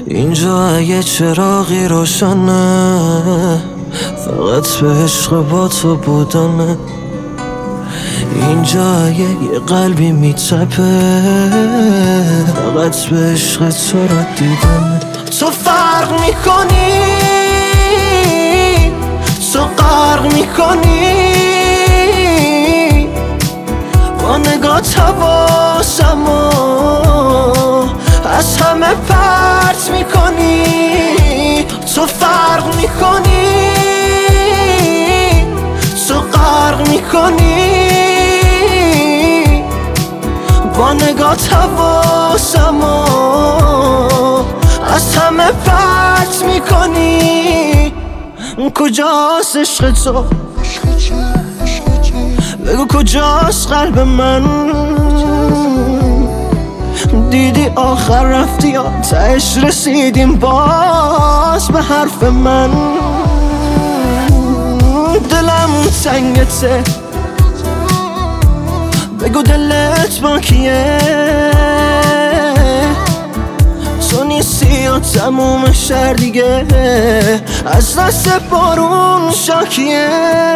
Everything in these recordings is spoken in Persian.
اینجا یه چراغی روشنه، فقط به عشق با تو بودنه. اینجا یه قلبی میتپه، فقط به عشق تو را دیدنه. تو فرق میکنی، تو غرق میکنی، با نگات حواسمو از همه پرت میکنی. تو فرق میکنی، تو غرق میکنی، با نگات حواسمو از همه پرت میکنی. کجاست عشق تو؟ بگو کجاست قلب من؟ دیدی آخر رفتی یا تهش رسیدیم باز به حرف من؟ دلم تنگته، بگو دلت با کیه؟ تو نیستی یا تموم شهر دیگه از دست بارون شاکیه.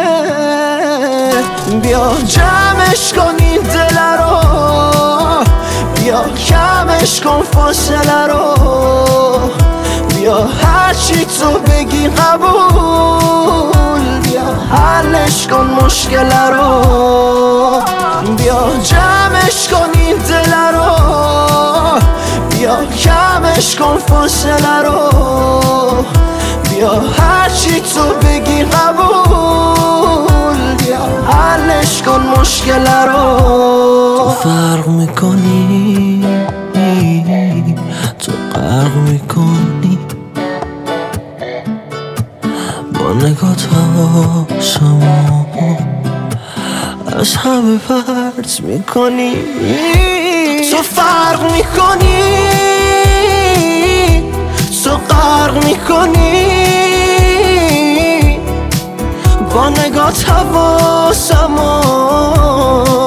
بیا جمعش کن این دل رو، بیا کمش کن فاصله رو، بیا هرچی تو بگی قبول، بیا حلش کن مشکل رو. بیا جمعش کن این دل رو، بیا کمش کن فاصله رو، بیا هرچی تو بگی قبول، بیا حلش کن مشکل رو. تو فرق میکنی، تو غرق میکنی، با نگات حواسمو از همه پرت میکنی. تو فرق میکنی، تو غرق میکنی، با نگات حواسمو